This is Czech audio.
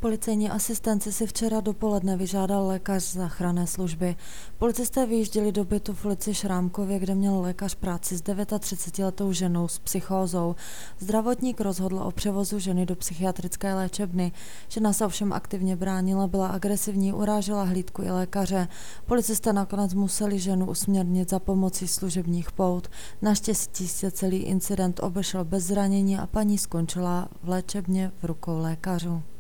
policejní asistenci si včera dopoledne vyžádal lékař z záchranné služby. Policisté vyjížděli do bytu v ulici Šrámkově, kde měl lékař práci s 39letou ženou s psychózou. Zdravotník rozhodl o převozu ženy do psychiatrické léčebny. Žena se ovšem aktivně bránila, byla agresivní, urážela hlídku i lékaře. Policisté nakonec museli ženu usměrnit za pomocí služebních pout. Naštěstí se celý incident obešel bez zranění a paní skončila v léčebně v rukou lékařů.